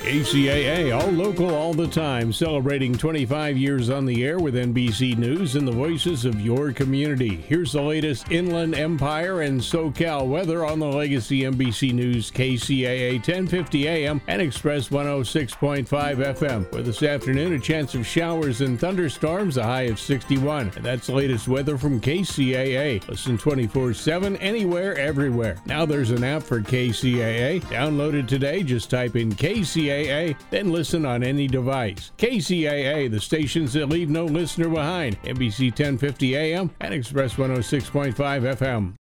KCAA, all local, all the time, celebrating 25 years on the air with NBC News and the voices of your community. Here's the latest Inland Empire and SoCal weather on the Legacy NBC News KCAA 1050 AM and Express 106.5 FM. For this afternoon, a chance of showers and thunderstorms, a high of 61. And that's the latest weather from KCAA. Listen 24/7, anywhere, everywhere. Now there's an app for KCAA. Download it today. Just type in KCAA, then listen on any device. KCAA, the stations that leave no listener behind. NBC 1050 AM and Express 106.5 FM.